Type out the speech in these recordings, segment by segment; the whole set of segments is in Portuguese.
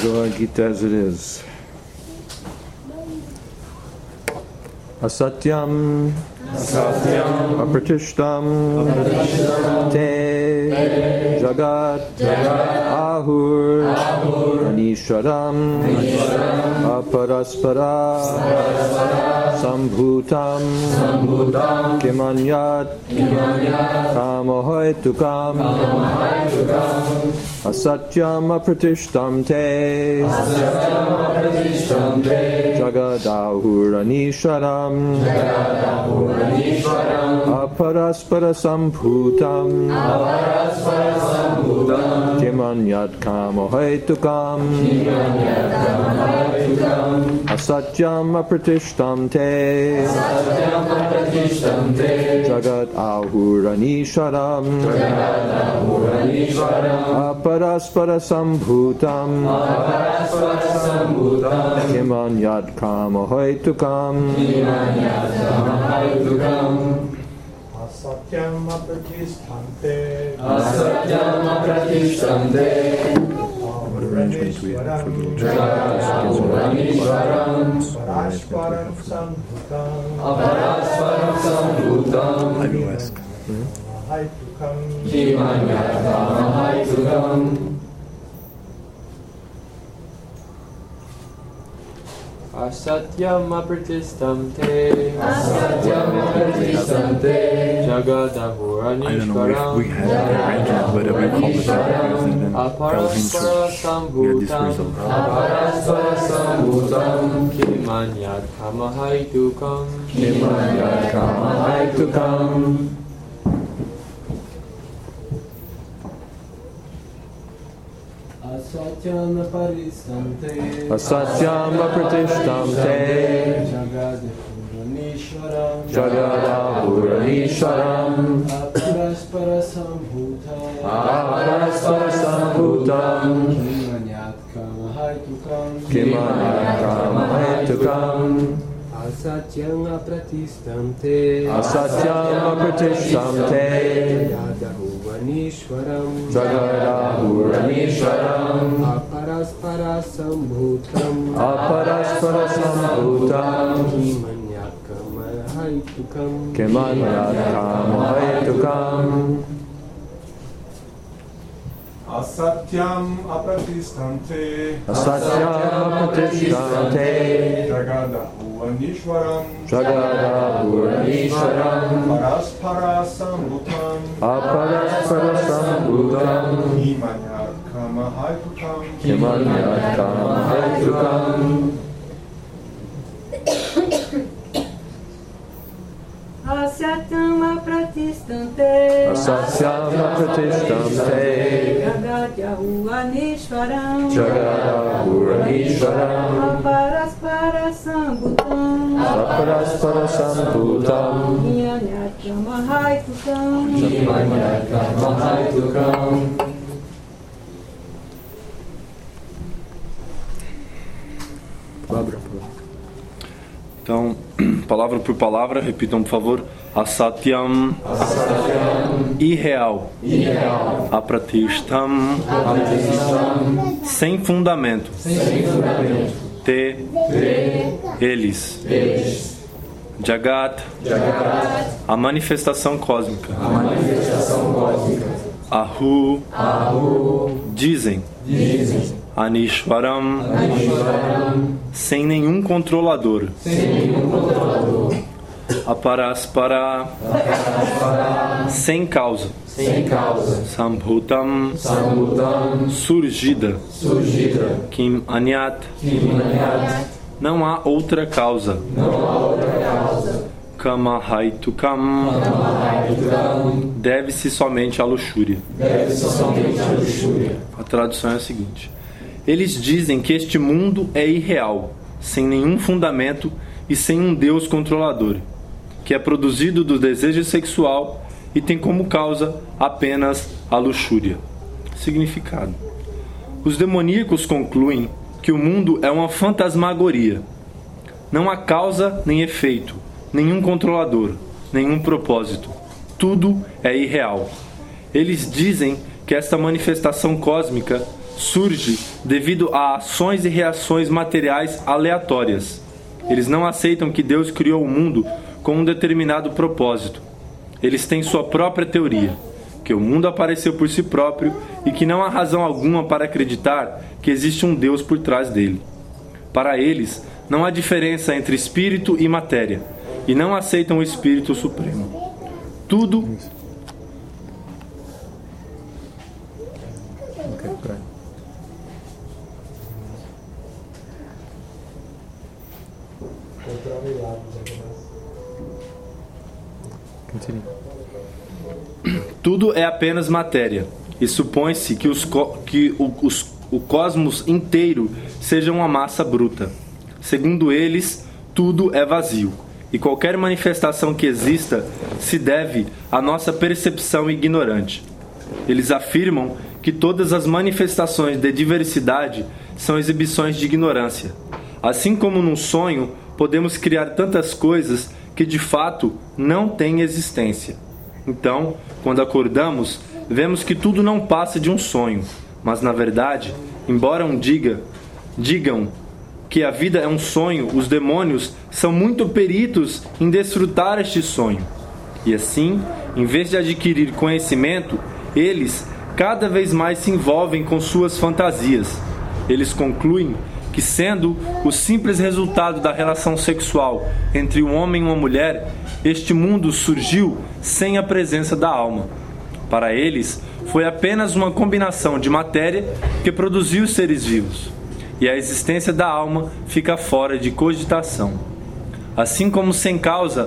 Bhagavad Gita as it is. Asatyam, apratishtam, te, jagat, ahur, anisharam, aparaspara, sambhutam, kimanyat, kamohaitukam, asatyam apratishtam te, jagadahur anisharam, aparaspara sambhutam, kimanyat kamohaitukam, asatyam apratishtam te, jagat ahuranisharam, aparaspara sambhutam, kimanyat kamohaitukam, asatyam apratishtamte, What arrangement we have for the parasparam sambhutam, I will ask. mahaitukam, Asatyam apratishtam te, jagadahura I don't know if we had an arrangement, but we call it that and then tell him to get this result. Kimanyat kamahaitukam, Asatyam apratishtam te, Jagadahuranisharam, aparaspara sambhutam, kimanyat kamahaitukam, asatyam apratishtam te, Jagadahuranisharam, aparaspara sambhutam, kimanyat kamahaitukam, asatyam apratishtamte, Jagadahuranisharam, paraspara sambhutam, kimanyat kamahaitukam, Asatyam apratishtamte, Jagadahuranisharam, aparaspara sambhutam, kimanyat kamahaitukam. Então, palavra por palavra, repitam por favor. Asatyam, irreal. Apratishtam, sem fundamento. Te, eles. Jagat, a manifestação cósmica. Ahu, dizem. Anishwaram, sem nenhum controlador. Aparaspara, sem causa. Sambhutam, surgida. Kim anyat, não há outra causa. Kamahaitukam, deve-se somente à luxúria. A tradução é a seguinte: eles dizem que este mundo é irreal, sem nenhum fundamento e sem um Deus controlador, que é produzido do desejo sexual e tem como causa apenas a luxúria. Significado: os demoníacos concluem que o mundo é uma fantasmagoria. Não há causa nem efeito, nenhum controlador, nenhum propósito. Tudo é irreal. Eles dizem que esta manifestação cósmica surge devido a ações e reações materiais aleatórias. Eles não aceitam que Deus criou o mundo com um determinado propósito. Eles têm sua própria teoria, que o mundo apareceu por si próprio e que não há razão alguma para acreditar que existe um Deus por trás dele. Para eles, não há diferença entre espírito e matéria, e não aceitam o Espírito Supremo. Tudo... Okay, great. Continue. Tudo é apenas matéria, e supõe-se que o cosmos inteiro seja uma massa bruta. Segundo eles, tudo é vazio, e qualquer manifestação que exista se deve à nossa percepção ignorante. Eles afirmam que todas as manifestações de diversidade são exibições de ignorância. Assim como num sonho, podemos criar tantas coisas que de fato não têm existência. Então, quando acordamos, vemos que tudo não passa de um sonho, mas na verdade, embora digam que a vida é um sonho, os demônios são muito peritos em desfrutar este sonho. E assim, em vez de adquirir conhecimento, eles cada vez mais se envolvem com suas fantasias. Eles concluem que, sendo o simples resultado da relação sexual entre um homem e uma mulher, este mundo surgiu sem a presença da alma. Para eles, foi apenas uma combinação de matéria que produziu os seres vivos, e a existência da alma fica fora de cogitação. Assim como sem causa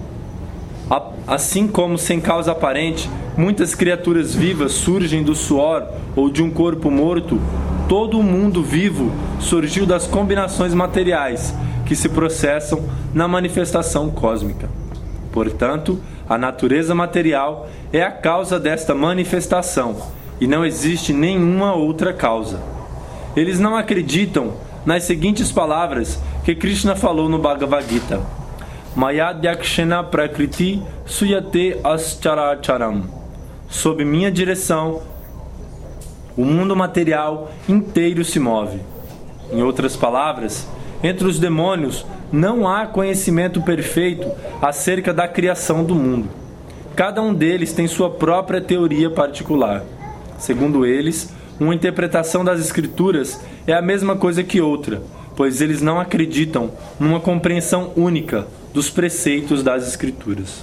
aparente, muitas criaturas vivas surgem do suor ou de um corpo morto, todo o mundo vivo surgiu das combinações materiais que se processam na manifestação cósmica. Portanto, a natureza material é a causa desta manifestação e não existe nenhuma outra causa. Eles não acreditam nas seguintes palavras que Krishna falou no Bhagavad Gita: Mayadhyakshena prakriti suyate ascharacharam. Sob minha direção, o mundo material inteiro se move. Em outras palavras, entre os demônios não há conhecimento perfeito acerca da criação do mundo. Cada um deles tem sua própria teoria particular. Segundo eles, uma interpretação das Escrituras é a mesma coisa que outra, pois eles não acreditam numa compreensão única dos preceitos das Escrituras.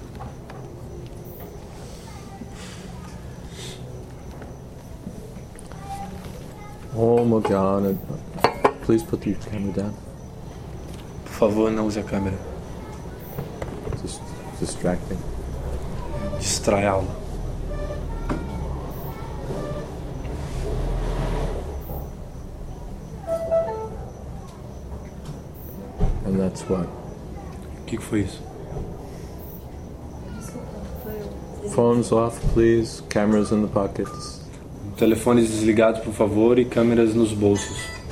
Om Jnana. Please put your camera down. Por favor, não use a câmera. Just distracting. Distrai a aula. And that's what? O que foi isso? Phones off, please. Cameras in the pockets. Telefones desligados, por favor, e câmeras nos bolsos.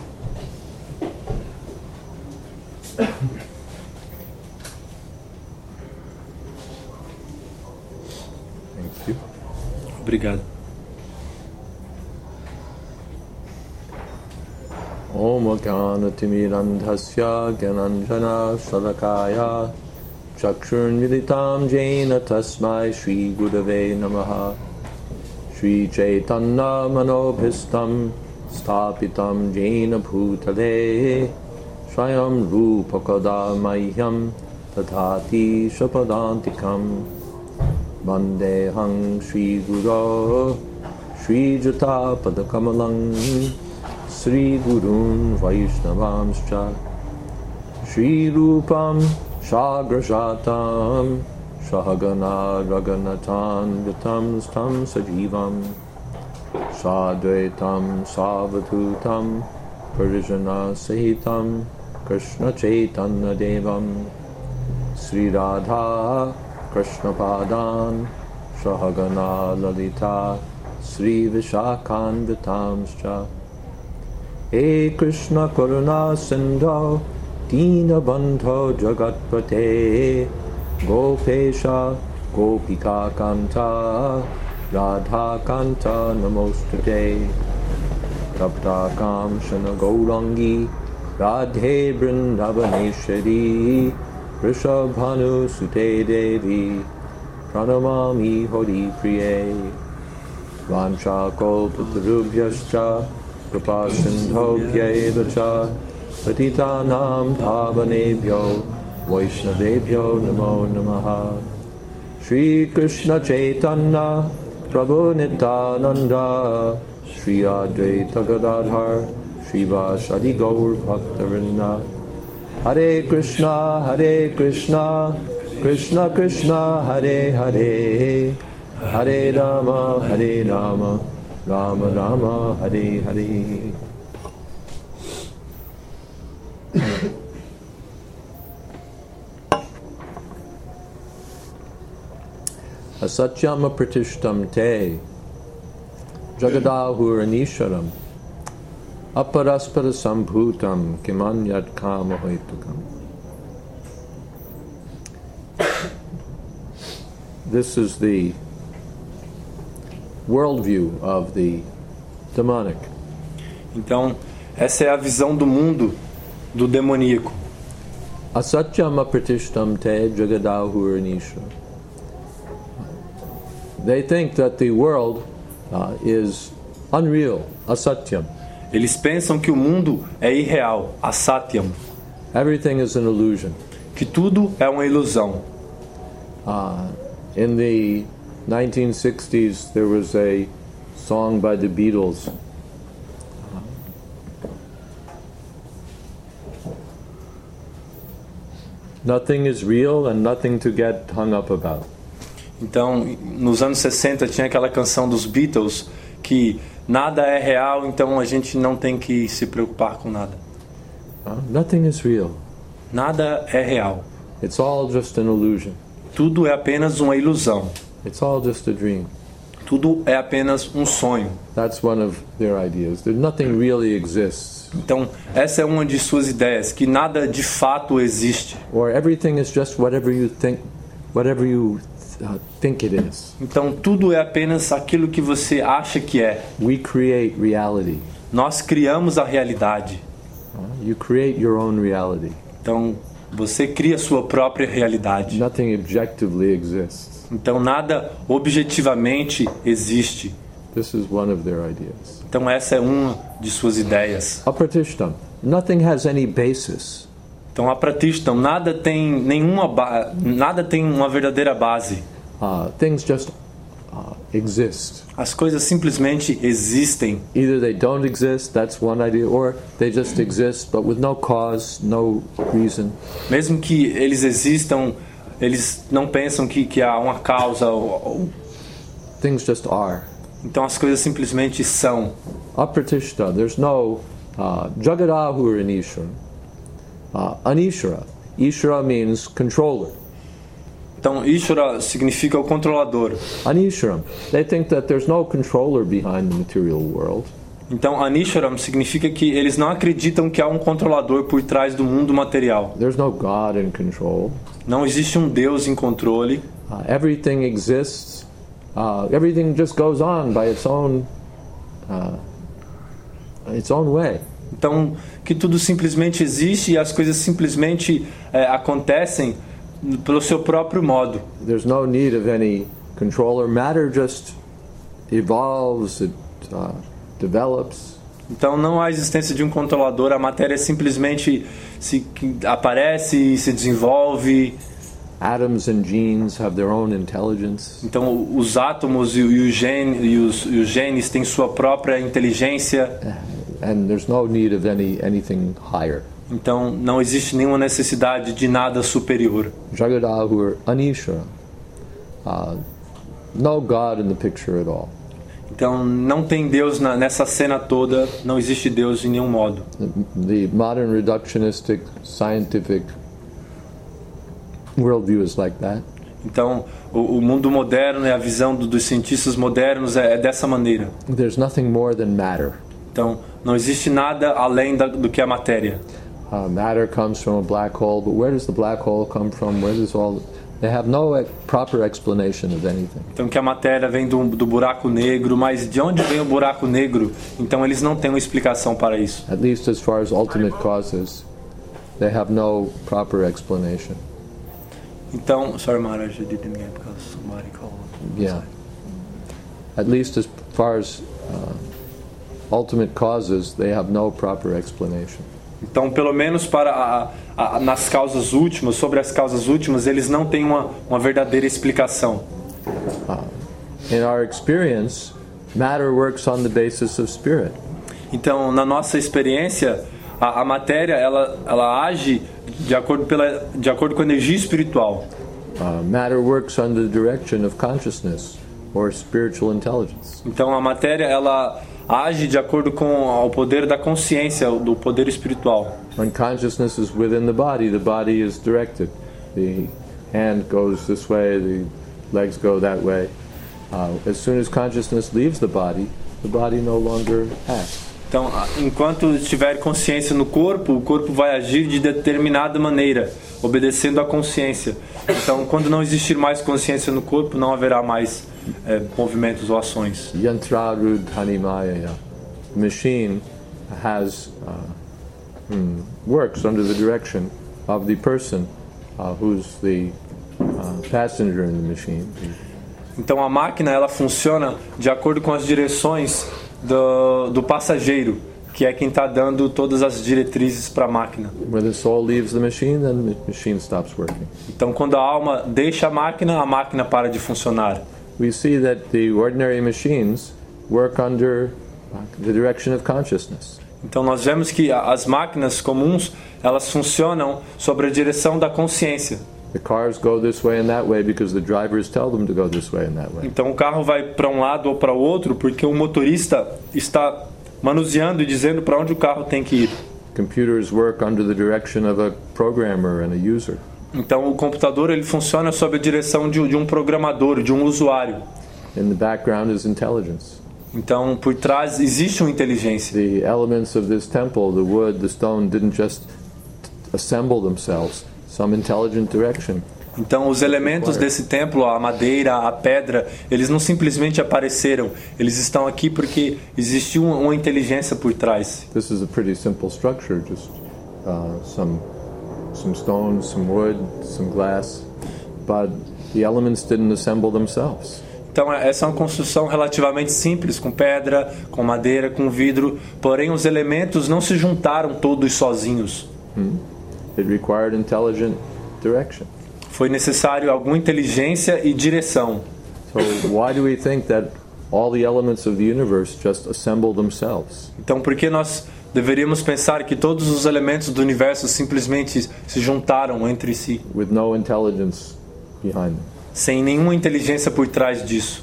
Thank you. Obrigado. Om Jnanatirmirandhasya Gyananjana Shalakaya Chakshurmilitam Jena Tasmai Shri Gurave Namaha Shri Chaitanya Manobhistam Stapitam Jena Bhutale Swayam Rupakada Mahyam Tadhati Shapadantikam Vandeham Shri Guru Shri Jata Padakamalang Sri Gurun Vaishnavamscha Shri Rupam Shagrajatam Shahagana Raganatan Vitam Stam Sajivam Sadvaitam Savadhutam Parijana Sahitam Krishna Chaitanya Devam Sri Radha Krishna Padan Shahagana Lalita Sri Vishakhan Vitamscha He Krishna Karuna Sindho Dina Bandho Jagatpate Gopesha Gopika Kanta Radha Kanta Namostate Taptakam Shana Gaurangi Radhe Vrindavaneshwari Rishabhanu Sute Devi Pranamami Hori Priye Vancha Kalpatarubhyascha Kripa Sindhobhyaevacha Patitanam Pavanebhyo Vaishnavebhyo Namo Namaha Shri Krishna Chaitanya Prabhu Nityananda Shri Advaita Gadadhar Srivasadi Gaur Bhaktavinda Hare Krishna Krishna Krishna Hare Hare Hare Rama Rama Rama Hare Hare. Asatyam apratishtam te Jagadahuranishwaram Aparaspara sambhutam Kimanyat kama hoitukam. This is the worldview of the demonic. Então, essa é a visão do mundo do demoníaco. Asatyam apratishtam te Jagadahuranishwaram. They think that the world is unreal, asatyam. Eles pensam que o mundo é irreal, asatyam. Everything is an illusion. Que tudo é uma ilusão. In the 1960s, there was a song by the Beatles. Nothing is real and nothing to get hung up about. Então, nos anos 60 tinha aquela canção dos Beatles que nada é real, então a gente não tem que se preocupar com nada. Nothing is real. Nada é real. It's all just an illusion. Tudo é apenas uma ilusão. It's all just a dream. Tudo é apenas um sonho. That's one of their ideas. That nothing really exists. Então, essa é uma de suas ideias, que nada de fato existe. Or everything is just whatever you think it is. Então, tudo é apenas aquilo que você acha que é. We create reality. Nós criamos a realidade. You create your own reality. Então, você cria a sua própria realidade. Nothing objectively exists. Então, nada objetivamente existe. This is one of their ideas. Então, essa é uma de suas ideias. Apratishtam. Nothing has any basis. Então, apratishtam, nada tem uma verdadeira base. Things just exist. As coisas simplesmente existem. Either they don't exist, that's one idea, or they just exist, but with no cause, no reason. Mesmo que eles existam, eles não pensam que há uma causa. Things just are. Então as coisas simplesmente são. Apratishta, there's no Jagadahur in Ishvara. Anishvara. Ishvara means controller. Então Ishvara significa o controlador. Anishvaram. They think that there's no controller behind the material world. Então Anishvaram significa que eles não acreditam que há um controlador por trás do mundo material. There's no God in control. Não existe um Deus em controle. Everything exists. Everything just goes on by its own way. Então, que tudo simplesmente existe e as coisas simplesmente acontecem pelo seu próprio modo. There's no need of any controller. Matter just evolves, it develops. Então não há existência de um controlador, a matéria simplesmente aparece e se desenvolve. Atoms and genes have their own intelligence. Então os átomos e os genes têm sua própria inteligência. And there's no need of anything higher. Então não existe nenhuma necessidade de nada superior. Jagadahur Anishvara. No God in the picture at all. Então não tem Deus nessa cena toda, não existe Deus de nenhum modo. The modern reductionistic scientific worldview is like that. Então o mundo moderno e a visão dos cientistas modernos é dessa maneira. There's nothing more than matter. Então não existe nada além do que a matéria. Matter comes from a black hole, but where does the black hole come from? Where does all They have no proper explanation of anything. Então que a matéria vem do buraco negro, mas de onde vem o buraco negro? Então eles não têm uma explicação para isso. At least as far as ultimate causes, they have no proper explanation. Então, sorry Maharaj, I didn't get because somebody called. Yeah. At least as far as ultimate causes, they have no proper explanation. Então, pelo menos para nas causas últimas, sobre as causas últimas, eles não têm uma verdadeira explicação. In our experience, matter works on the basis of spirit. Então, na nossa experiência, a matéria ela age de acordo com a energia espiritual. Matter works on the direction of consciousness or spiritual intelligence. Então, a matéria ela age de acordo com o poder da consciência, do poder espiritual. When consciousness is within the body is directed. The hand goes this way, the legs go that way. As soon as consciousness leaves the body no longer acts. Então, enquanto estiver consciência no corpo, o corpo vai agir de determinada maneira, obedecendo à consciência. Então, quando não existir mais consciência no corpo, não haverá mais movimentos ou ações. Yantrarud Hanimaya. The machine has works under the direction of the person who's the passenger in the machine. Então a máquina ela funciona de acordo com as direções do passageiro, que é quem está dando todas as diretrizes para a máquina. When the soul leaves the machine, then the machine stops working. Então quando a alma deixa a máquina para de funcionar. We see that the ordinary machines work under the direction of consciousness. Então nós vemos que as máquinas comuns elas funcionam sobre a direção da consciência. The cars go this way and that way because the drivers tell them to go this way and that way. Então o carro vai para um lado ou para o outro porque o motorista está manuseando e dizendo para onde o carro tem que ir. Computers work under the direction of a programmer and a user. Então o computador ele funciona sob a direção de um programador, de um usuário. In the background is intelligence. Então por trás existe uma inteligência. The elements of this temple, the wood, the stone, didn't just assemble themselves. Some intelligent direction. Então os elementos desse templo, a madeira, a pedra, eles não simplesmente apareceram. Eles estão aqui porque existiu uma inteligência por trás. This is a pretty simple structure, just some stone, some wood, some glass, but the elements didn't assemble themselves. Então essa é uma construção relativamente simples, com pedra, com madeira, com vidro, porém os elementos não se juntaram todos sozinhos. It required intelligent direction. Foi necessário alguma inteligência e direção. So why do we think that all the elements of the universe just assemble themselves? Então por que nós deveríamos pensar que todos os elementos do universo simplesmente se juntaram entre si? With no intelligence behind them. Sem nenhuma inteligência por trás disso.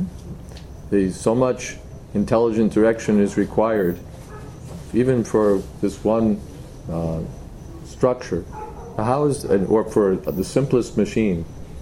So much intelligent direction is required, even for this one structure. Or for the simplest machine,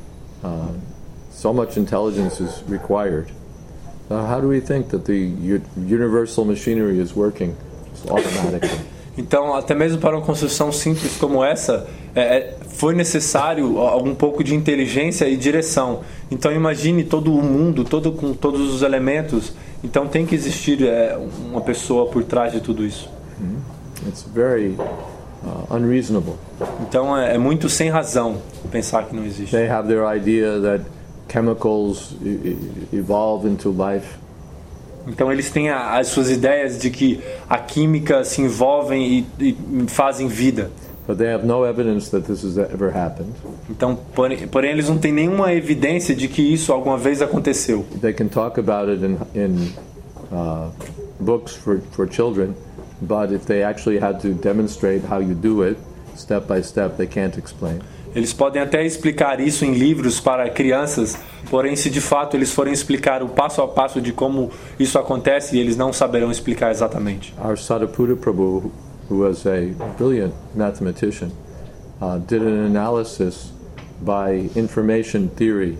so much intelligence is required. How do we think that the universal machinery is working automatically? Então, até mesmo para uma construção simples como essa, foi necessário um pouco de inteligência e direção. Então, imagine todo o mundo, com todos os elementos. Então, tem que existir uma pessoa por trás de tudo isso. It's very unreasonable. Então, é muito sem razão pensar que não existe. They have their idea that chemicals evolve into life. Então eles têm as suas ideias de que a química se envolvem e fazem vida. But they have no evidence that this has ever happened. Então, porém eles não têm nenhuma evidência de que isso alguma vez aconteceu. They can talk about it in books for children, but if they actually had to demonstrate how you do it, step by step, they can't explain. Eles podem até explicar isso em livros para crianças, porém se de fato eles forem explicar o passo a passo de como isso acontece, eles não saberão explicar exatamente. Our Sadhaputta Prabhu, who was a brilliant mathematician, did an analysis by information theory,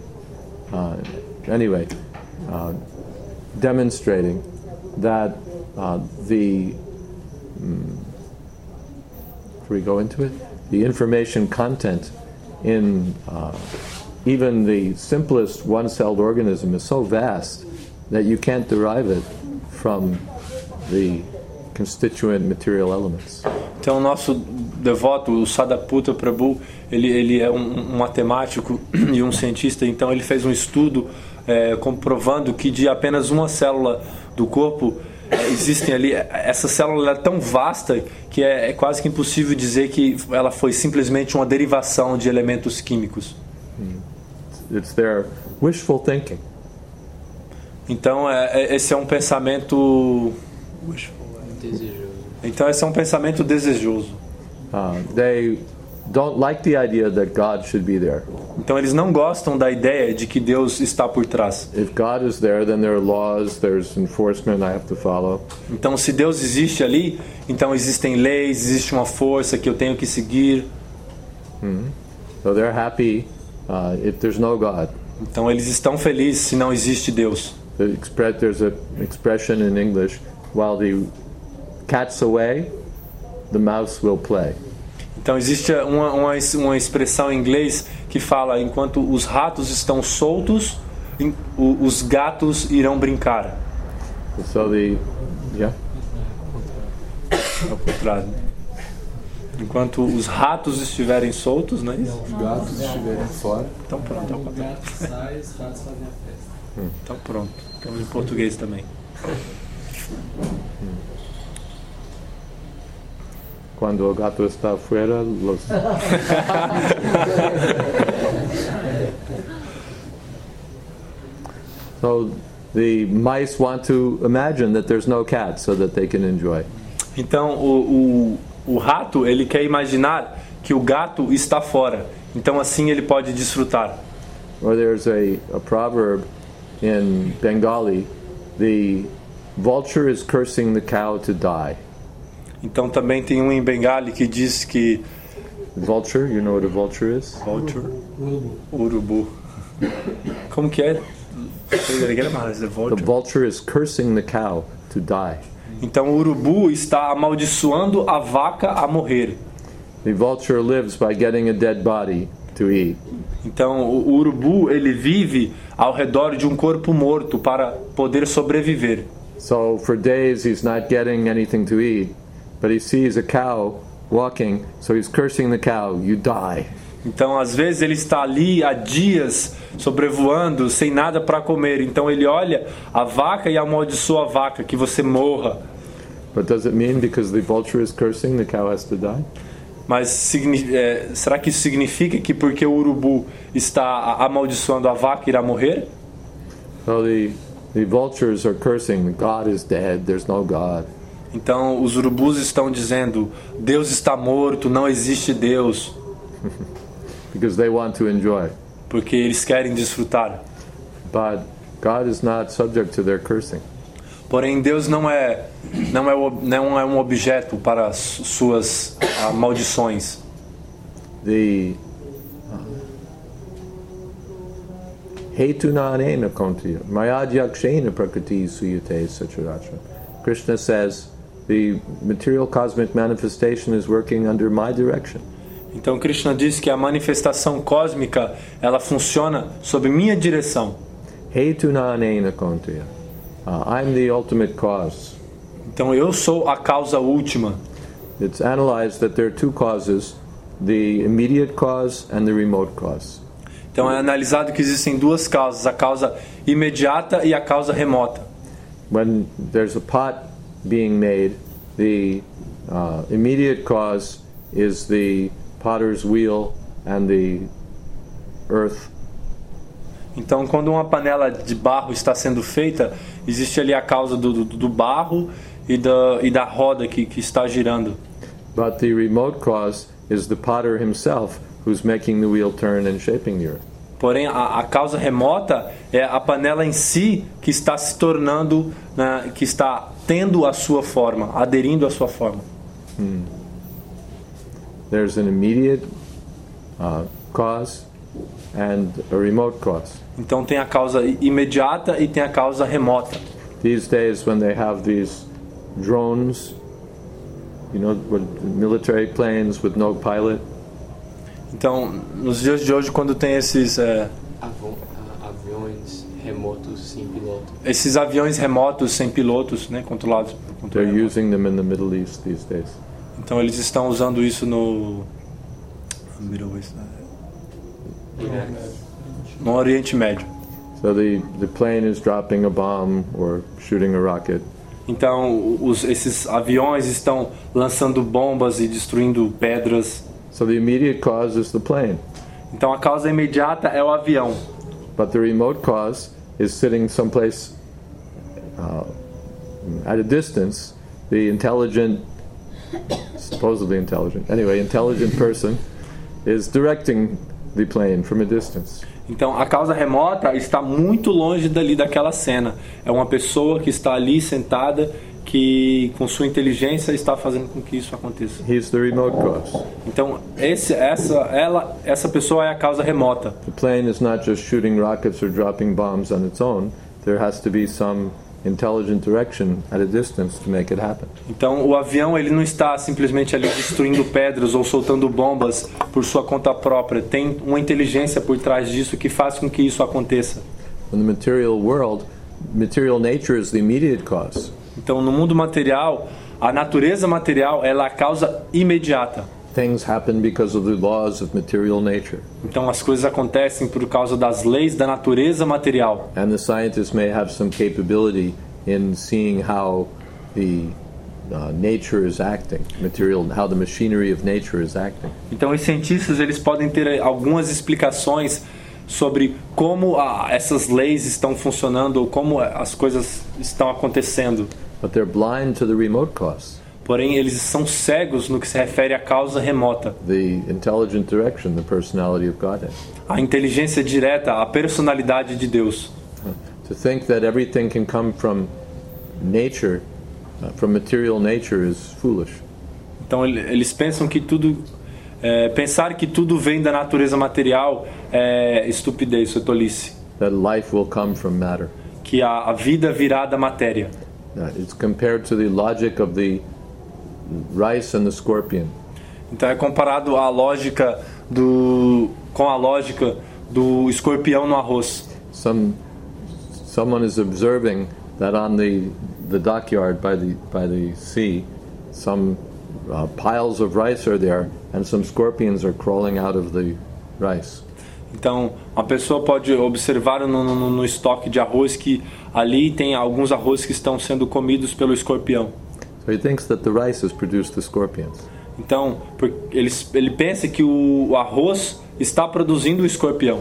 demonstrating that should we go into it? The information content in even the simplest one-celled organism is so vast that you can't derive it from the constituent material elements. Então, o nosso devoto, o Sadaputa Prabhu, ele é um matemático e um cientista, então ele fez um estudo comprovando que de apenas uma célula do corpo existem ali, essa célula é tão vasta que é quase que impossível dizer que ela foi simplesmente uma derivação de elementos químicos. It's their wishful thinking. Então, esse é um pensamento... Então, esse é um pensamento desejoso. They don't like the idea that God should be there. Então, eles não gostam da ideia de que Deus está por trás. If God is there, then there are laws, there's enforcement I have to follow. Então, se Deus existe ali, então existem leis, existe uma força que eu tenho que seguir. So they're happy if there's no God. Então, eles estão felizes se não existe Deus. There's an expression in English, while the cat's away, the mouse will play. Então, existe uma expressão em inglês que fala: enquanto os ratos estão soltos, os gatos irão brincar. So Ao contrário. Enquanto os ratos estiverem soltos, não é isso? Os gatos estiverem fora. Então pronto, ao O contrário. gato sai, os ratos fazem a festa. Então pronto. Estamos em português também. Quando o gato está fora, los... So the mice want to imagine that there's no cat so that they can enjoy. Então o rato, ele quer imaginar que o gato está fora. Então assim ele pode desfrutar. Or there's a proverb in Bengali, the vulture is cursing the cow to die. Então também tem um em Bengali que diz que Vulture, you know what a vulture is? vulture, urubu. Como que é? The vulture is cursing the cow to die. Então o urubu está amaldiçoando a vaca a morrer. The vulture lives by getting a dead body to eat. Então o urubu, ele vive ao redor de um corpo morto para poder sobreviver. So for days he's not getting anything to eat, but he sees a cow walking, so he's cursing the cow, you die. Então às vezes ele está ali há dias sobrevoando sem nada para comer. Então ele olha a vaca e amaldiçoa a vaca, que você morra. But does it mean because the vulture is cursing, the cow has to die? Mas será que isso significa que porque o urubu está amaldiçoando a vaca irá morrer? So the vultures are cursing, God is dead, there's no God. Então os urubus estão dizendo: Deus está morto, não existe Deus. Because they want to enjoy. Porque eles querem desfrutar. But God is not subject to their cursing. Porém Deus não é um objeto para suas maldições. The Hetuna anena kontiya mayadhyakshena prakriti suyate sacharacha. Krishna says the material cosmic manifestation is working under my direction. Então Krishna diz que a manifestação cósmica, ela funciona sob minha direção. Hetuna anena kontiya. I'm the ultimate cause. Então eu sou a causa última. It's analyzed that there are two causes, the immediate cause and the remote cause. Então é analisado que existem duas causas, a causa imediata e a causa remota. When there's a pot being made, the immediate cause is the potter's wheel and the earth. Então, quando uma panela de barro está sendo feita, existe ali a causa do barro e da roda que está girando. But the remote cause is the potter himself who's making the wheel turn and shaping the earth. Porém, a causa remota é a panela em si que está se tornando, né, que está tendo a sua forma, aderindo à sua forma. There's an immediate cause and a remote cause. Então tem a causa imediata e tem a causa remota. These days when they have these drones, military planes with no pilot. Então, nos dias de hoje, quando tem esses Aviões remotos sem piloto. esses aviões remotos sem pilotos, né, controlados por controle They're remoto. using them in the Middle East these days. Então eles estão usando isso no Oriente Médio. So the plane is dropping a bomb or shooting a rocket. Então esses aviões estão lançando bombas e destruindo pedras. So the immediate cause is the plane. Então a causa imediata é o avião. But the remote cause is sitting someplace at a distance. The supposedly intelligent person is directing the plane from a distance. Então a causa remota está muito longe dali daquela cena. É uma pessoa que está ali sentada que com sua inteligência está fazendo com que isso aconteça. He's the remote cause. Então essa pessoa é a causa remota. The plane is not just shooting rockets or dropping bombs on its own. There has to be some intelligent direction at a distance to make it happen. Então o avião ele não está simplesmente ali destruindo pedras ou soltando bombas por sua conta própria. Tem uma inteligência por trás disso que faz com que isso aconteça. In the material world, material nature is the immediate cause. Então no mundo material, a natureza material ela é a causa imediata. Things happen because of the laws of material nature. Então as coisas acontecem por causa das leis da natureza material. And the scientists may have some capability in seeing how the nature is acting, how the machinery of nature is acting. Então os cientistas eles podem ter algumas explicações sobre como essas leis estão funcionando ou como as coisas estão acontecendo. But they're blind to the remote cause. Porém, eles são cegos no que se refere à causa remota. The intelligent direction, the personality of Godhead. A inteligência direta, a personalidade de Deus. To think that everything can come from nature, from material nature, is foolish. Então, eles pensam que pensar que tudo vem da natureza material é estupidez, é tolice. That life will come from matter. Que a vida virá da matéria. It's compared to the logic of the rice and the scorpion. Então é comparado à lógica com a lógica do escorpião no arroz. Someone is observing that on the dockyard by the sea, some piles of rice are there and some scorpions are crawling out of the rice. Então, a pessoa pode observar no estoque de arroz que ali tem alguns arroz que estão sendo comidos pelo escorpião. So he thinks that the rice has produced the scorpions. Então, ele pensa que o arroz está produzindo o escorpião.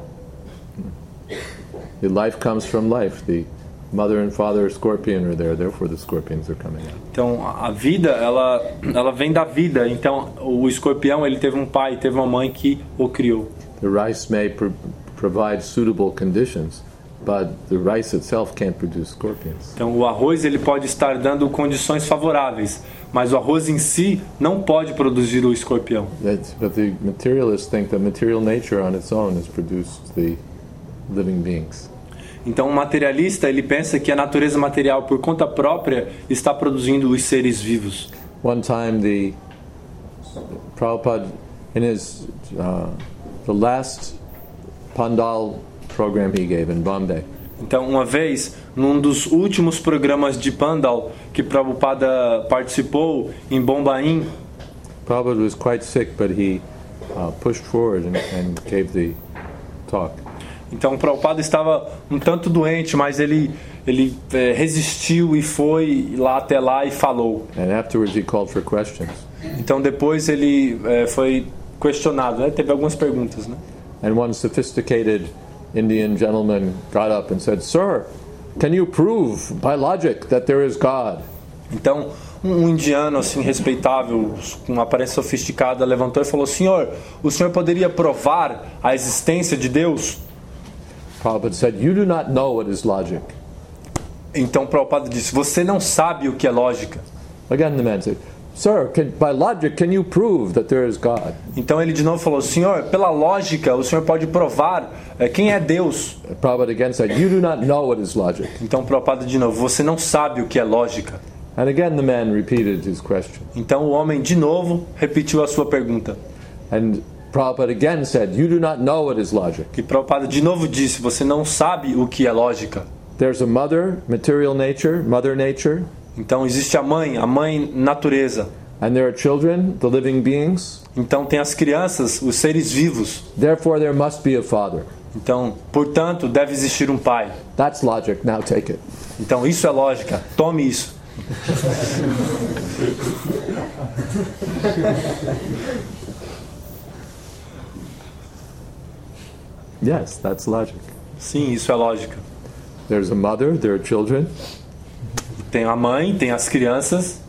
The life comes from life. The mother and father scorpion are there, therefore the scorpions are coming out. Então, a vida, ela vem da vida. Então, o escorpião, ele teve um pai, teve uma mãe que o criou. The rice may provide suitable conditions, but the rice itself can't produce scorpions. Então, o arroz ele pode estar dando condições favoráveis, mas o arroz em si não pode produzir o escorpião. But the materialists think that material nature on its own has produced the living beings. Então, o materialista ele pensa que a natureza material por conta própria está produzindo os seres vivos. One time, the Prabhupada, in his the last Pandal program he gave in Bombay. Então, uma vez, num dos últimos programas de Pandal que Prabhupada participou em Bombaim, Prabhupada was quite sick, but he pushed forward and gave the talk. Então, Prabhupada estava um tanto doente, mas ele resistiu e foi até lá e falou. And afterwards he called for questions. Então, depois ele foi questionado, né? Teve algumas perguntas, né? And one sophisticated Indian gentleman got up and said, "Sir, can you prove by logic that there is God?" Então, um indiano assim respeitável, com uma aparência sofisticada, levantou e falou: "Senhor, o senhor poderia provar a existência de Deus?" Prabhupada said, "You do not know what is logic." Então Prabhupada disse: "Você não sabe o que é lógica." Again the man said, "Sir, by logic, can you prove that there is God?" Então ele de novo falou: "Senhor, pela lógica, o senhor pode provar quem é Deus?" Prabhupada again said, "You do not know what is logic." Então Prabhupada de novo: "Você não sabe o que é lógica." And again the man repeated his question. Então o homem de novo repetiu a sua pergunta. And Prabhupada again said, you do not know what is logic. Que Prabhupada de novo disse, você não sabe o que é lógica. There's a mother, material nature, mother nature. Então existe a mãe natureza. And there are children, the living beings. Então tem as crianças, os seres vivos. Therefore there must be a father. Então, portanto, deve existir um pai. That's logic, now take it. Então isso é lógica, tome isso. Yes, that's logic. Sim, isso é lógica. There's a mother, there are children. Tem a mãe, tem as crianças.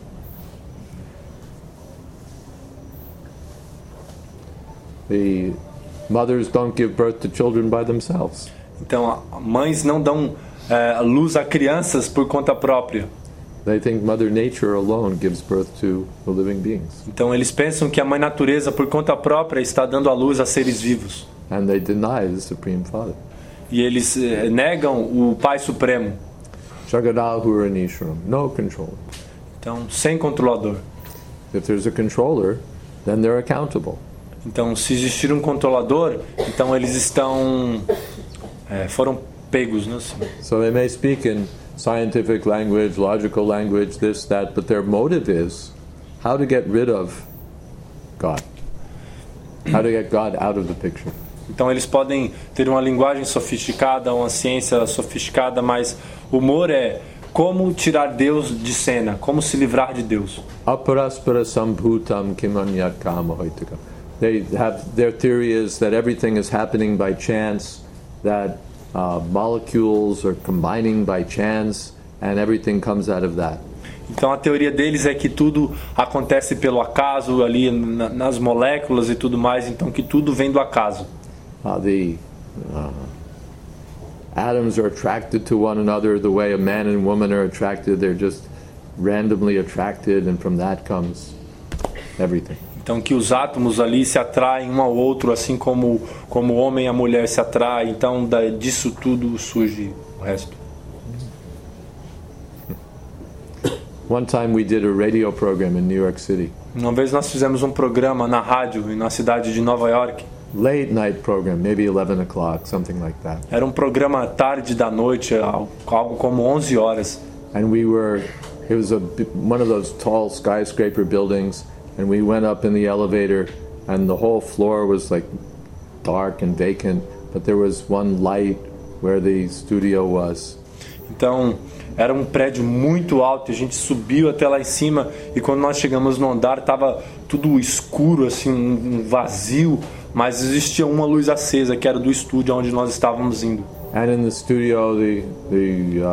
The mothers don't give birth to children by themselves. Então, mães não dão luz a crianças por conta própria. They think Mother Nature alone gives birth to the living beings. Então, eles pensam que a mãe natureza, por conta própria, está dando a luz a seres vivos. And they deny the Supreme Father. E eles negam o Pai Supremo. Jagadahura-nishram, no controller. Então, sem controlador. If there's a controller, then they're accountable. Então, se existir um controlador, então eles foram pegos, né? So they may speak in scientific language, logical language, this, that, but their motive is how to get rid of God. How to get God out of the picture. Então eles podem ter uma linguagem sofisticada, uma ciência sofisticada, mas o humor é como tirar Deus de cena, como se livrar de Deus. Aparaspara sambhutam kimanyat kama hoitika. They have their theory is that everything is happening by chance, that molecules are combining by chance, and everything comes out of that. Então a teoria deles é que tudo acontece pelo acaso ali nas moléculas e tudo mais, então que tudo vem do acaso. The atoms are attracted to one another the way a man and woman are attracted. They're just randomly attracted, and from that comes everything. Então que os átomos ali se atraem um ao outro, assim como o homem e a mulher se atraem. Então disso tudo surge o resto. One time we did a radio program in New York City. Uma vez nós fizemos um programa na rádio na cidade de Nova York. Late night program, maybe 11 o'clock, something like that. Era um programa tarde da noite, algo como 11 horas. And it was one of those tall skyscraper buildings, and we went up in the elevator, and the whole floor was like dark and vacant, but there was one light where the studio was. Então, era um prédio muito alto, a gente subiu até lá em cima, e quando nós chegamos no andar, estava tudo escuro, assim, um vazio, mas existia uma luz acesa, que era do estúdio onde nós estávamos indo. And in the studio, the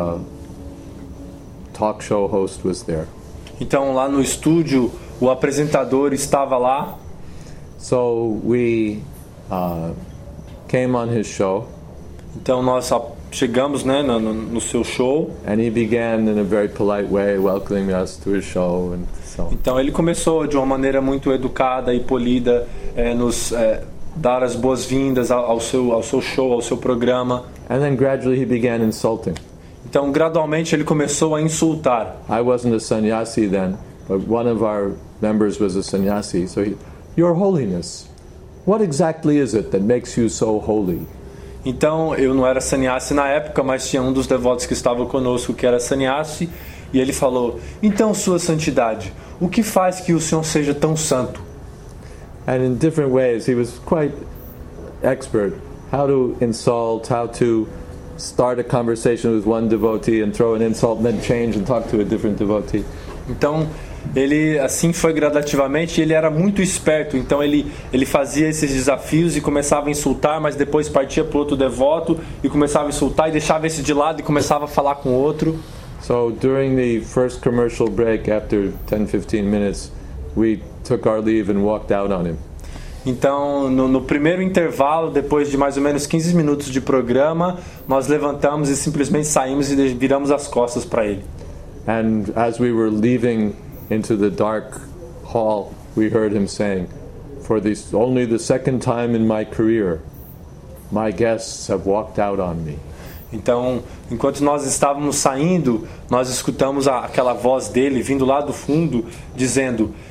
talk show host was there. Então, lá no estúdio, o apresentador estava lá. So we came on his show. Então, nós chegamos, né, no seu show. And he began in a very polite way welcoming us to his show and so on. Então ele começou de uma maneira muito educada e polida nos dar as boas-vindas ao seu show, ao seu programa. And then gradually he began insulting. Então gradualmente ele começou a insultar. I wasn't a sannyasi then, but one of our members was a sannyasi. So Your Holiness, what exactly is it that makes you so holy? Então eu não era sannyasi na época, mas tinha um dos devotos que estava conosco que era sannyasi, e ele falou: então, Sua Santidade, o que faz que o Senhor seja tão santo? And in different ways he was quite expert how to insult, how to start a conversation with one devotee and throw an insult and then change and talk to a different devotee. Então ele assim foi gradativamente, ele era muito esperto, então ele fazia esses desafios e começava a insultar, mas depois partia para outro devoto e começava a insultar e deixava esse de lado e começava a falar com outro. So during the first commercial break, after 10-15 minutes, we took our leave and walked out on him. Então no primeiro intervalo, depois de mais ou menos 15 minutos de programa, nós levantamos e simplesmente saímos e viramos as costas para ele. And as we were leaving into the dark hall, we heard him saying, "For this only the second time in my career, my guests have walked out on me." Então, enquanto nós estávamos saindo, nós escutamos aquela voz dele vindo lá do fundo, dizendo: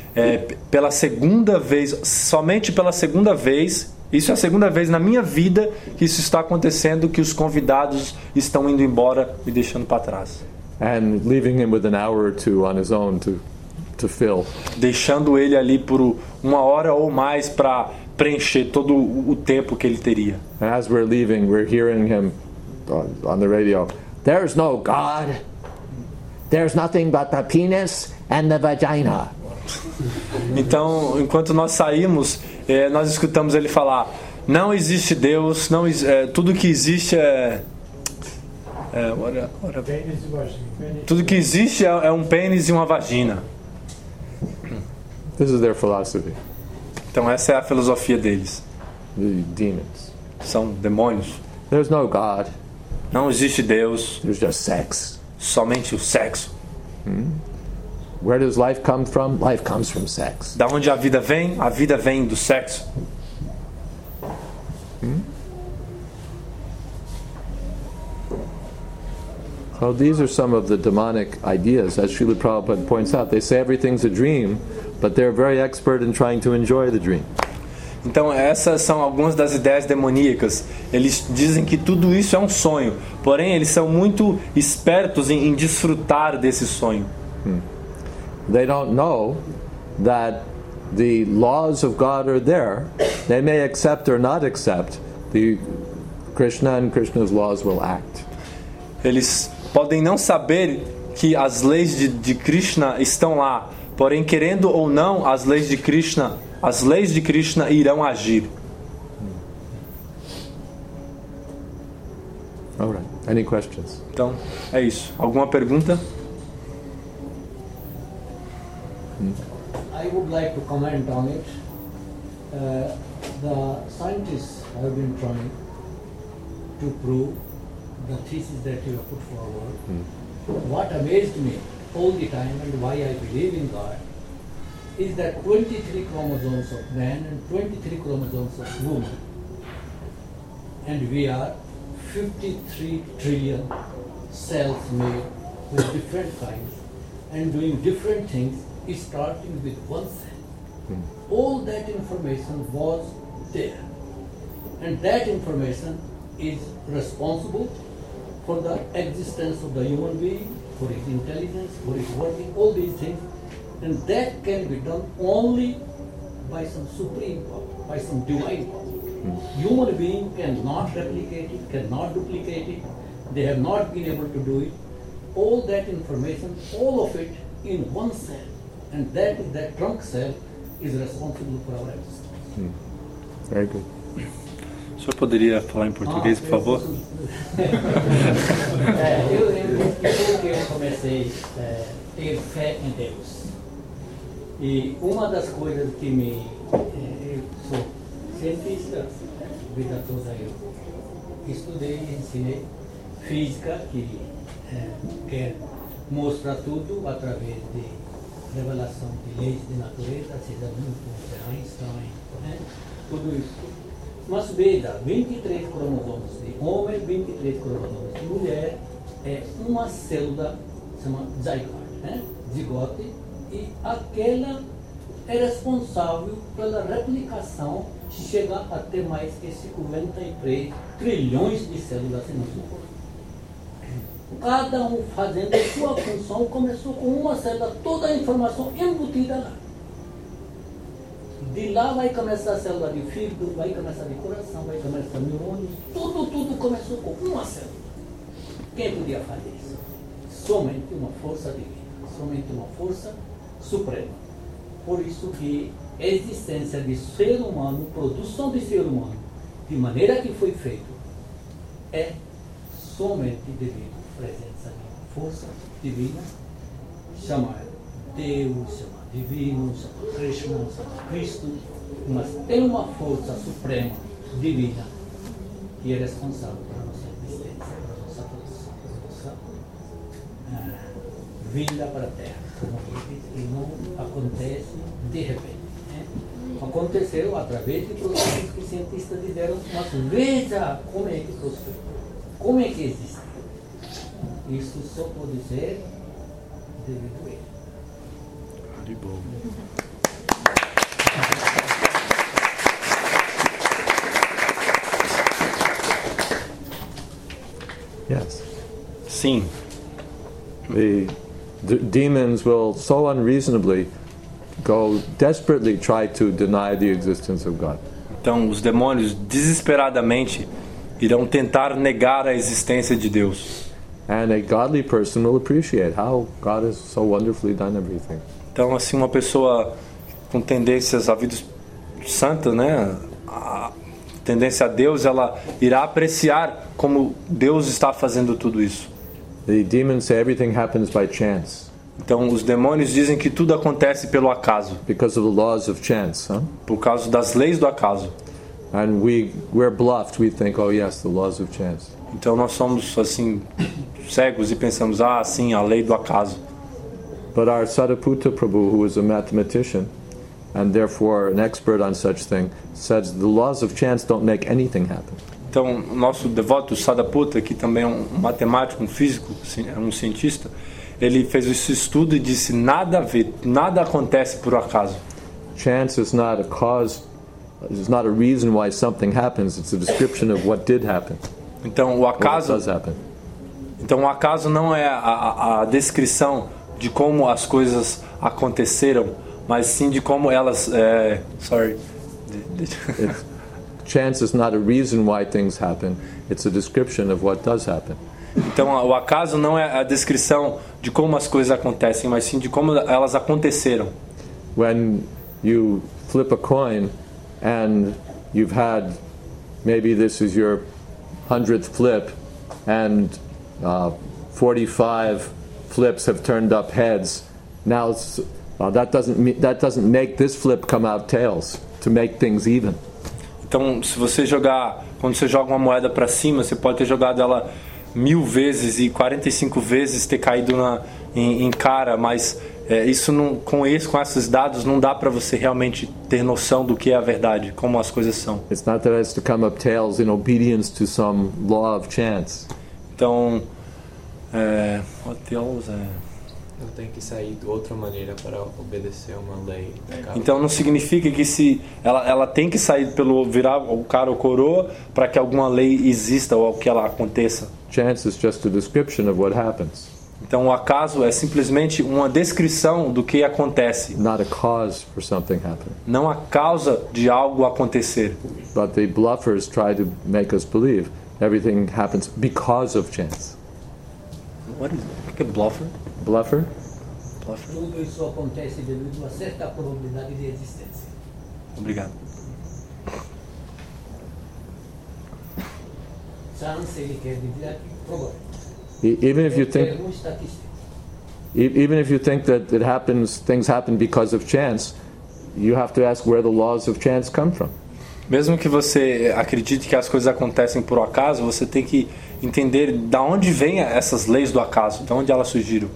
pela segunda vez, somente pela segunda vez, isso é a segunda vez na minha vida que isso está acontecendo, que os convidados estão indo embora me deixando para trás. And leaving him with an hour or two on his own to fill. Deixando ele ali por 1 hora ou mais para preencher todo o tempo que ele teria. And as we're leaving, we're hearing him on the radio. There's no God. There's nothing but the penis and the vagina. Então, enquanto nós saímos, nós escutamos ele falar: não existe Deus, tudo que existe tudo que existe é um pênis e uma vagina. This is their philosophy. Então essa é a filosofia deles. The demons. São demônios. There's no God. Não existe Deus. There's just sex. Somente o sexo. Where does life come from? Life comes from sex. Da onde a vida vem? A vida vem do sexo. Well, these are some of the demonic ideas, as Srila Prabhupada points out. They say everything's a dream, but they're very expert in trying to enjoy the dream. Então essas são algumas das ideias demoníacas. Eles dizem que tudo isso é um sonho, porém eles são muito espertos em desfrutar desse sonho. They don't know that the laws of God are there. They may accept or not accept. The Krishna and Krishna's laws will act. Eles podem não saber que as leis de Krishna estão lá, porém querendo ou não, as leis de Krishna irão agir. All right. Any questions? Então, é isso. Alguma pergunta? I would like to comment on it. The scientists have been trying to prove the thesis that you have put forward. What amazed me all the time and why I believe in God is that 23 chromosomes of man and 23 chromosomes of woman, and we are 53 trillion cells made with different kinds and doing different things, starting with one cell. All that information was there, and that information is responsible for the existence of the human being, for his intelligence, for his working, all these things. And that can be done only by some supreme power, by some divine power. Human being cannot replicate it, cannot duplicate it. They have not been able to do it. All that information, all of it in one cell. And that trunk cell is responsible for our existence. Very good. O senhor poderia falar em português, por favor? Eu comecei a ter fé em Deus. E uma das coisas que eu sou cientista, vida toda eu estudei e ensinei física, que quer mostrar tudo através de revelação de leis de natureza, seja Newton, Einstein, tudo isso. Mas veja, 23 cromossomos de homem, 23 cromossomos de mulher, é uma célula, chama zygote, zigote, e aquela é responsável pela replicação, chega a ter mais que 53 trilhões de células em nosso corpo. Cada um fazendo a sua função, começou com uma célula, toda a informação embutida lá. De lá vai começar a célula de fígado, vai começar de coração, vai começar neurônios, tudo começou com uma célula. Quem podia fazer isso? Somente uma força divina, somente uma força suprema. Por isso que a existência de ser humano, produção de ser humano, de maneira que foi feito, é somente devido à presença de uma força divina, chamada Deus, chamada divino, chamada Krishna, chamada Cristo, mas tem uma força suprema, divina, que é responsável pela nossa existência, pela nossa produção, pela nossa vinda para a Terra. E não acontece de repente. Aconteceu através de processos que cientistas disseram, mas veja como é que prosperou, como é que existe. Isso só pode ser devido a ele. De boa. Yes. Sim. The demons will so unreasonably go desperately try to deny the existence of God. Então, os demônios desesperadamente irão tentar negar a existência de Deus. And a godly person will appreciate how God has so wonderfully done everything. Então, assim, uma pessoa com tendências à vida santa, né, a tendência a Deus, ela irá apreciar como Deus está fazendo tudo isso. The demons say everything happens by chance, Então, os demônios dizem que tudo acontece pelo acaso, because of the laws of chance, huh? por causa das leis do acaso. And we're bluffed. We think, oh yes, the laws of chance. Então, nós somos, assim, cegos e pensamos, sim, a lei do acaso. But our Sariputta Prabhu, who is a mathematician and therefore an expert on such thing, says the laws of chance don't make anything happen. Então, o nosso devoto Sadaputta, que também é um matemático, um físico, um cientista, ele fez esse estudo e disse, nada a ver, nada acontece por acaso. Chance is not a cause, is not a reason why something happens. It's a description of what did happen. Então, o What acaso, does happen. então, o acaso não é a descrição de como as coisas aconteceram, mas sim de como elas... Chance is not a reason why things happen. It's a description of what does happen. Então, o acaso não é a descrição de como as coisas acontecem, mas sim de como elas aconteceram. When you flip a coin and you've had, maybe this is your 100th flip, and 45 flips have turned up heads. Now that doesn't make this flip come out tails to make things even. Então, se você jogar, quando você joga uma moeda para cima, você pode ter jogado ela 1000 vezes e 45 vezes ter caído em cara, mas isso não, com esses dados não dá para você realmente ter noção do que é a verdade, como as coisas são. It's not that it has to come up tails in obedience to some law of chance. Então, Não tem que sair de outra maneira para obedecer uma lei da causa. então não significa que se ela tem que sair pelo virar o cara ou coroa para que alguma lei exista ou que ela aconteça. Chance is just a description of what happens, Então o acaso é simplesmente uma descrição do que acontece, not a cause for something happening. não a causa de algo acontecer. But the bluffers try to make us believe everything happens because of chance. What is it? Bluffer? Bluffer? Bluffer? Tudo isso acontece devido a certa probabilidade de existência. Obrigado. Chance, ele quer dizer aqui, probabilidade. Even if you think, termo estatístico. even if you think that things happen because of chance, you have to ask where the laws of chance come from. Mesmo que você acredite que as coisas acontecem por acaso, você tem que entender de onde vêm essas leis do acaso, de onde elas surgiram.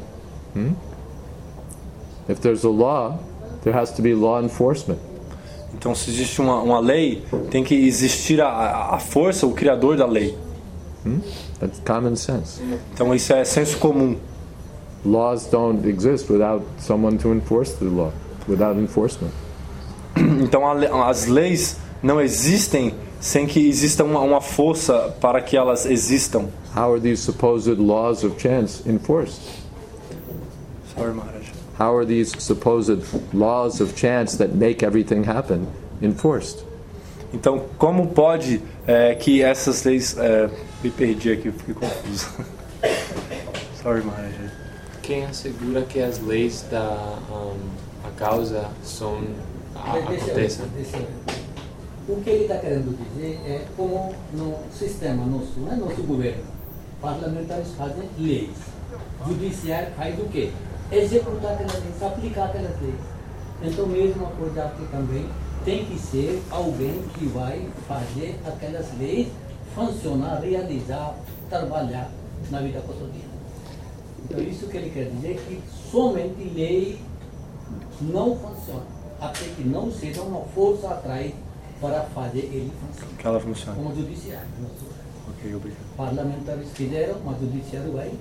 If there's a law, there has to be law enforcement. Então, se existe uma lei, tem que existir a força, o criador da lei. That's common sense. Então, isso é senso comum. Laws don't exist without someone to enforce the law, without enforcement. Então, as leis não existem sem que exista uma força para que elas existam. How are these supposed laws of chance enforced? Sorry, Maharaj. How are these supposed laws of chance that make everything happen enforced? Então, como pode que essas leis... me perdi aqui, eu fiquei confuso. Sorry, Maharaj. Quem assegura que as leis da a causa acontecem? O que ele está querendo dizer é como no sistema nosso, não é nosso governo, parlamentares fazem leis, judiciário faz o quê? Executar aquelas leis, aplicar aquelas leis. Então, mesma coisa aqui também, tem que ser alguém que vai fazer aquelas leis funcionar, realizar, trabalhar na vida cotidiana. Então, isso que ele quer dizer que somente lei não funciona, até que não seja uma força atrás para fazer ele funcionar. Que ela funcione. Como judiciário. Ok, obrigado. Parlamentares fizeram, mas o judiciário vai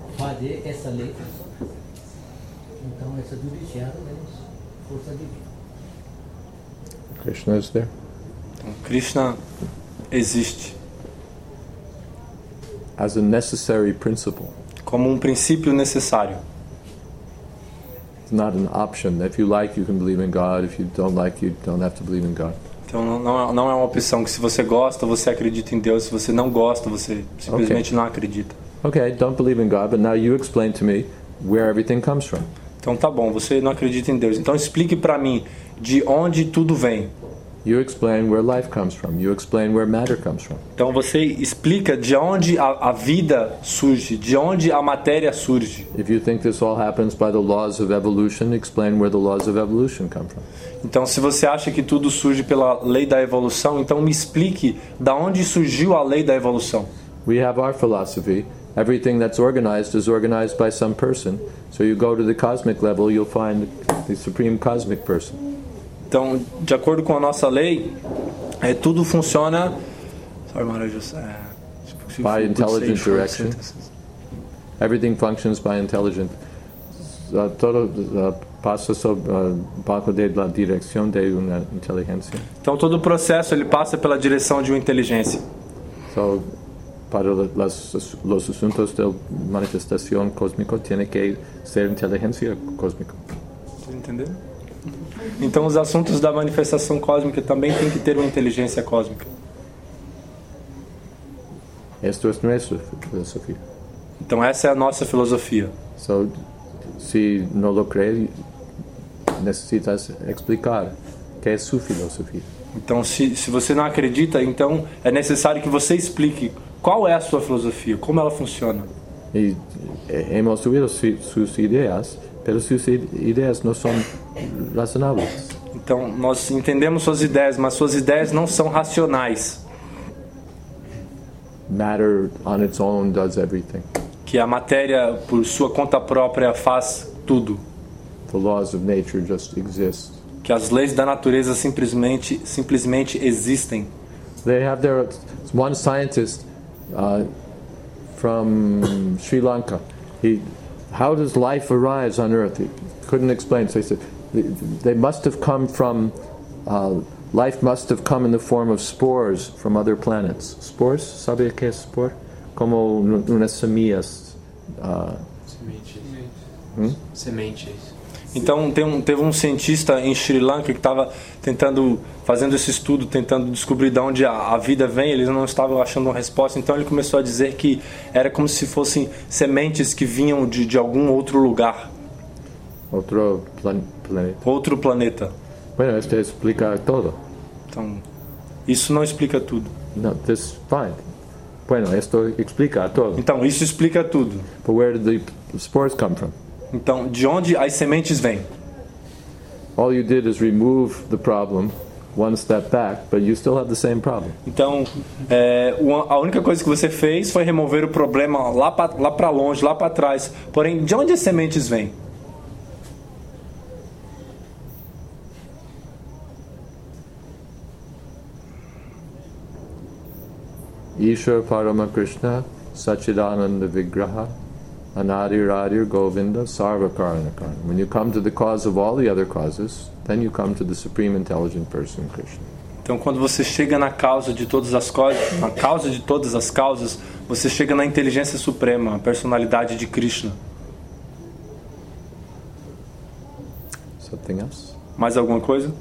fazer essa lei funcionar. Então, esse judiciário é força divina. Krishna is there. Então, Krishna existe As a necessary principle. como um princípio necessário. It's not an option. If you like, you can believe in God. If you don't like, you don't have to believe in God. Então não é uma opção que se você gosta, você acredita em Deus. Se você não gosta, você simplesmente não acredita. Okay, don't believe in God, but now you explain to me where everything comes from. Então tá bom, você não acredita em Deus. Então explique para mim de onde tudo vem. You explain where life comes from. You explain where matter comes from. Então você explica de onde a vida surge, de onde a matéria surge. If you think this all happens by the laws of evolution, explain where the laws of evolution come from. Então se você acha que tudo surge pela lei da evolução, então me explique de onde surgiu a lei da evolução. We have our philosophy. Everything that's organized is organized by some person. So you go to the cosmic level, you'll find the supreme cosmic person. Então, de acordo com a nossa lei, tudo funciona by intelligent direction. Everything functions by intelligent. Todo passa sob bajo de la dirección de una inteligencia. Então todo o processo ele passa pela direção de uma inteligência. So, para los asuntos de manifestación cósmico tiene que ser inteligencia cósmica. Você entendeu? Então os assuntos da manifestação cósmica também tem que ter uma inteligência cósmica. Esto es nuestra filosofía. Então essa é a nossa filosofia. So, si no lo crees, necesitas explicar qué es su filosofía. Então se você não acredita, então é necessário que você explique qual é a sua filosofia, como ela funciona. Y hemos oído sus ideas, pero sus ideas no son razonables. Então nós entendemos suas ideias, mas suas ideias não são racionais. Matter on its own does everything. Que a matéria por sua conta própria faz tudo. The laws of nature just exist. Que as leis da natureza simplesmente existem. They have their one scientist from Sri Lanka. How does life arise on Earth? He couldn't explain. So he said they must have come from life must have come in the form of spores from other planets. Spores, sabe o que é spore? Como umas semillas. Sementes. Então teve um cientista em Sri Lanka que estava fazendo esse estudo, tentando descobrir de onde a vida vem. Eles não estavam achando uma resposta, então ele começou a dizer que era como se fossem sementes que vinham de algum outro lugar. Outro planeta. Outro planeta. Bueno, esto explica todo. Então, isso não explica tudo. No, this fine. Bueno, esto explica todo. Então, isso explica tudo. But where did the spores come from? Então, de onde as sementes vêm? All you did is remove the problem one step back, but you still have the same problem. Então, a única coisa que você fez foi remover o problema lá para longe, lá para trás. Porém, de onde as sementes vêm? Ishvara Paramakrishna Sachidananda Vigraha Anadir Adir Govinda Sarva Karanakarna. When you come to the cause of all the other causes, then you come to the Supreme Intelligent Person, Krishna. Então, quando você chega na causa de todas as causas, você chega na inteligência suprema, a personalidade de Krishna. Something else? Mais alguma coisa?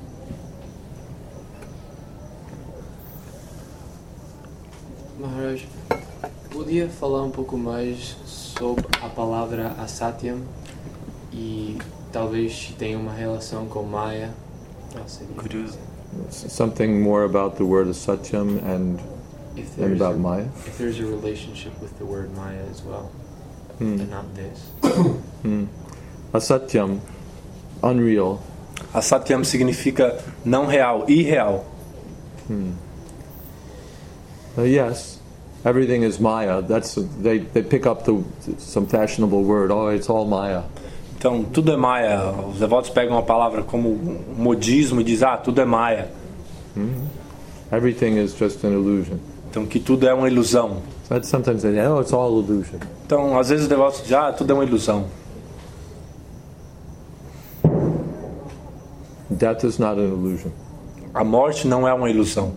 Maharaj, podia falar um pouco mais sobre a palavra Asatyam e talvez se tenha uma relação com Maya? Curioso. Something more about the word Satyam and about Maya? If there's a relationship with the word Maya as well, and not this. Asatyam, unreal. Asatyam significa não real, irreal. Yes, everything is Maya. They pick up some fashionable word. Oh, it's all Maya. Então, tudo é Maya. Os devotos pegam uma palavra como modismo e dizem, tudo é Maya. Everything is just an illusion. Então, que tudo é uma ilusão. So sometimes they say, oh, it's all illusion. Então, às vezes os devotos dizem, tudo é uma ilusão. Death is not an illusion. a morte não é uma ilusão.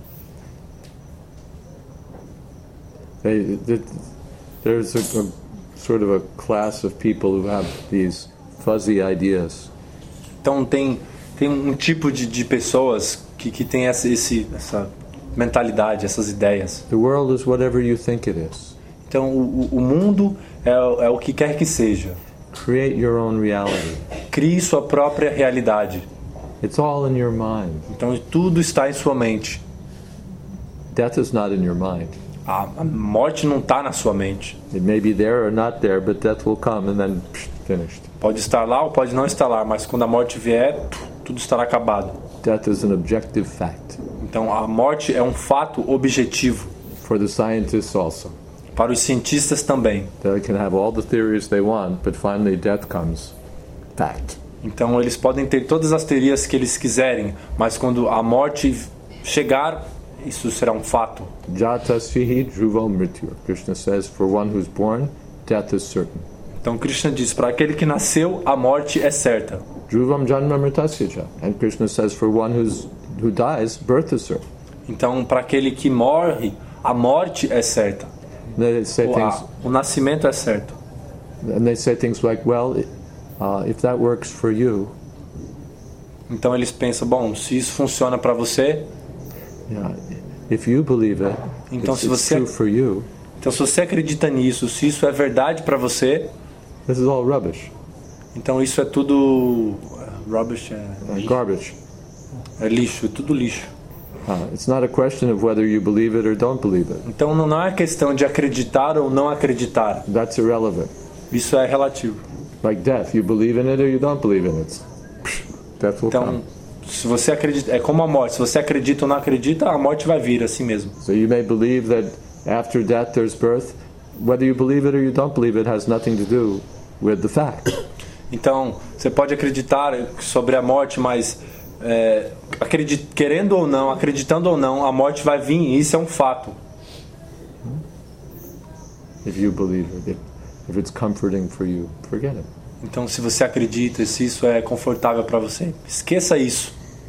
There's a sort of a class of people who have these fuzzy ideas. Então tem um tipo de pessoas que tem essa mentalidade, essas ideias. The world is whatever you think it is. Então o mundo é o que quer que seja. Create your own reality. Crie sua própria realidade. It's all in your mind. Então tudo está em sua mente. Death is not in your mind. A morte não está na sua mente. It may be there or not there, but death will come and then finished. Pode estar lá ou pode não estar lá, mas quando a morte vier, tudo estará acabado. Death is an objective fact. Então a morte é um fato objetivo. For the scientists also. Para os cientistas também. They can have all the theories they want, but finally death comes. Fact. Então eles podem ter todas as teorias que eles quiserem, mas quando a morte chegar, isso será um fato. Jatashihi dhruvam mrityur. Krishna says, for one who's born, death is certain. Então Krishna diz, para aquele que nasceu, a morte é certa. Dhruvam janma mritasya. And Krishna says, for one who dies, birth is certain. Então para aquele que morre, a morte é certa. O nascimento é certo. And they say things like, well, if that works for you. Então eles pensam, bom, se isso funciona para você, yeah, if you believe it, então it's true for you. Então se você acredita nisso, se isso é verdade para você, this is all rubbish. Então isso é tudo rubbish, garbage. É lixo, é tudo lixo. It's not a question of whether you believe it or don't believe it. Então não é questão de acreditar ou não acreditar. That's irrelevant. Isso é relativo. Like death, you believe in it or you don't believe in it. Death will come. Se você acredita, é como a morte. Se você acredita ou não acredita, a morte vai vir assim mesmo. So you may believe that after death there's birth. Whether you believe it or you don't believe it has nothing to do with the fact. Então você pode acreditar sobre a morte, mas querendo ou não, acreditando ou não, a morte vai vir, e isso é um fato. If you believe it, if it's comforting for you, forget it. Então, se você acredita, se isso é confortável para você, esqueça isso.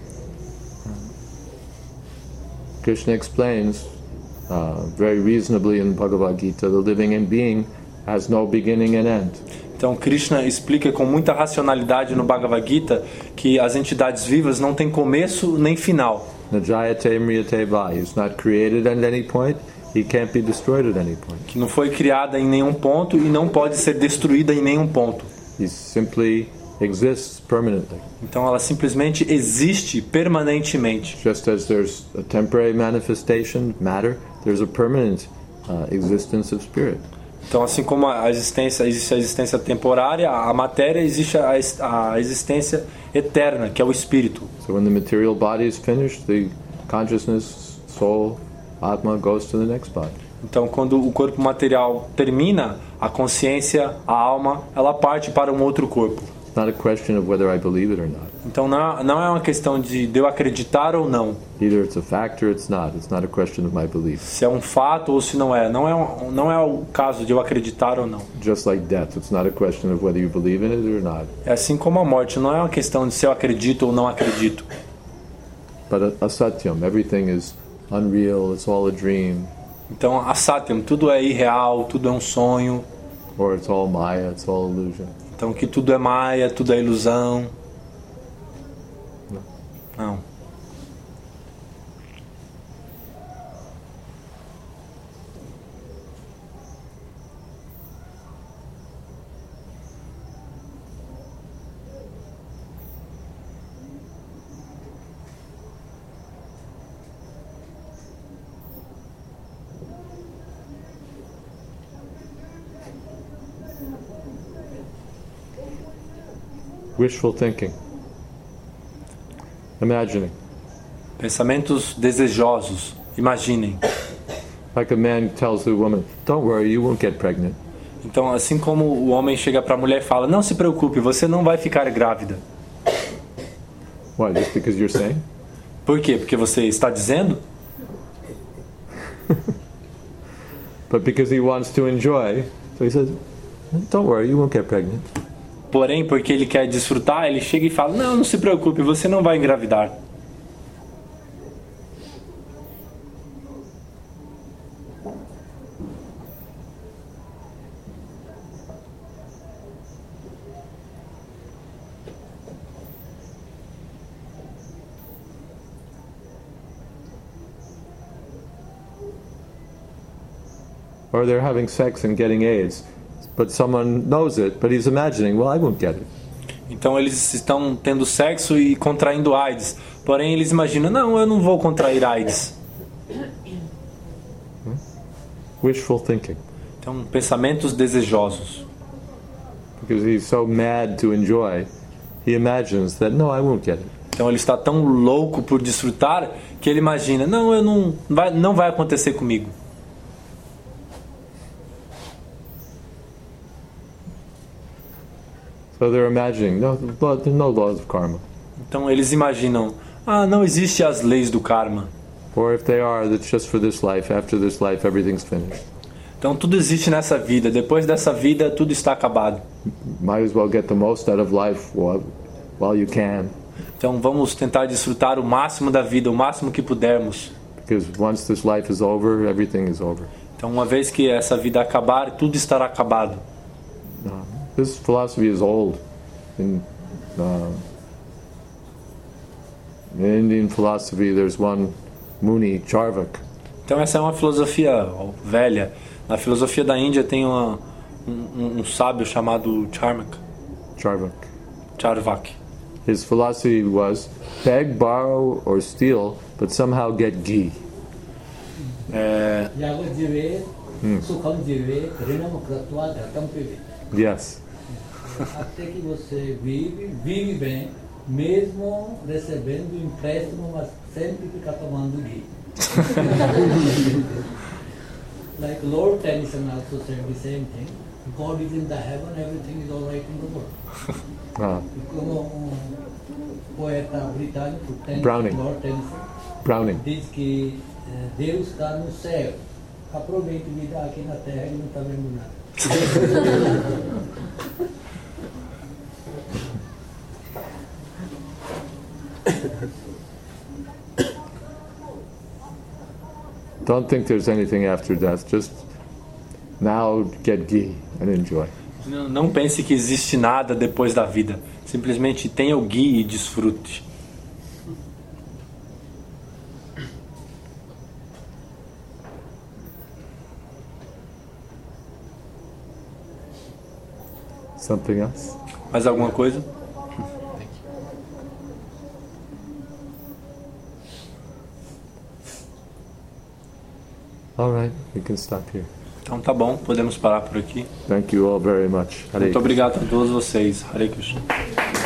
Krishna explains very reasonably in Bhagavad Gita, the living being has no beginning and end. Então Krishna explica com muita racionalidade no Bhagavad Gita que as entidades vivas não têm começo nem final. Najayate mriyate va. He's not created at any point. He can't be destroyed at any point. Que não foi criada em nenhum ponto e não pode ser destruída em nenhum ponto. He simply exists permanently. Então ela simplesmente existe permanentemente. Just as there's a temporary manifestation, matter, there's a permanent existence of spirit. Então, assim como existe a existência temporária, a matéria, existe a existência eterna, que é o espírito. So when the material body is finished, the consciousness, soul, Atma goes to the next body. Então, quando o corpo material termina, a consciência, a alma, ela parte para um outro corpo. It's not a question of whether I believe it or not. Então, não é uma questão de eu acreditar ou não. Either it's a fact or it's not. It's not a question of my belief. Se é um fato ou se não é. Não é o caso de eu acreditar ou não. Just like death, it's not a question of whether you believe in it or not. É assim como a morte, não é uma questão de se eu acredito ou não acredito. But asatyam, everything is unreal, it's all a dream. Então, asatyam, tudo é irreal, tudo é um sonho. Or it's all maya, it's all illusion. Então, que tudo é maia, tudo é ilusão. Não. Wishful thinking. Imagining. Pensamentos desejosos. Imaginem. Like a man tells the woman, "Don't worry, you won't get pregnant." Então, assim como o homem chega para a mulher e fala, não se preocupe, você não vai ficar grávida. Why? Just because you're saying? Por quê? Porque você está dizendo? But because he wants to enjoy, so he says, "Don't worry, you won't get pregnant." Porém, porque ele quer desfrutar, ele chega e fala, não se preocupe, você não vai engravidar. or they're having sex and getting AIDS, but someone knows it, but he's imagining, well, I won't get it. Então eles estão tendo sexo e contraindo AIDS. Porém eles imaginam, não, eu não vou contrair AIDS. Wishful thinking. Então, pensamentos desejosos. Because he's so mad to enjoy, he imagines that, no, I won't get it. Então ele está tão louco por desfrutar que ele imagina, não, não vai acontecer comigo. So they're imagining, no, there's no laws of karma. Então eles imaginam, não existe as leis do karma. Or if they are, that's just for this life. After this life, everything's finished. Então tudo existe nessa vida. Depois dessa vida, tudo está acabado. Might as well get the most out of life while you can. Então vamos tentar desfrutar o máximo da vida, o máximo que pudermos. Because once this life is over, everything is over. Então uma vez que essa vida acabar, tudo estará acabado. This philosophy is old. In Indian philosophy, there's one Muni, Charvak. Então essa é uma filosofia velha. Na filosofia da Índia tem um sábio chamado Charvak. His philosophy was beg, borrow, or steal, but somehow get ghee. Yes. Até que você vive bem, mesmo recebendo empréstimo, mas sempre fica tomando ghee. Like Lord Tennyson also said the same thing. God is in the heaven, everything is all right in the world. Como poeta britânico, Lord Browning. Diz que Deus está no céu. Aproveite a vida aqui na terra e não está vendo nada. Don't think there's anything after death. Just now get ghee and enjoy. Não pense que existe nada depois da vida. Simplesmente tenha o ghee e desfrute. Something else? Mais alguma coisa? All right, we can stop here. Então tá bom, podemos parar por aqui. Thank you all very much. Muito obrigado a todos vocês. Hare Krishna.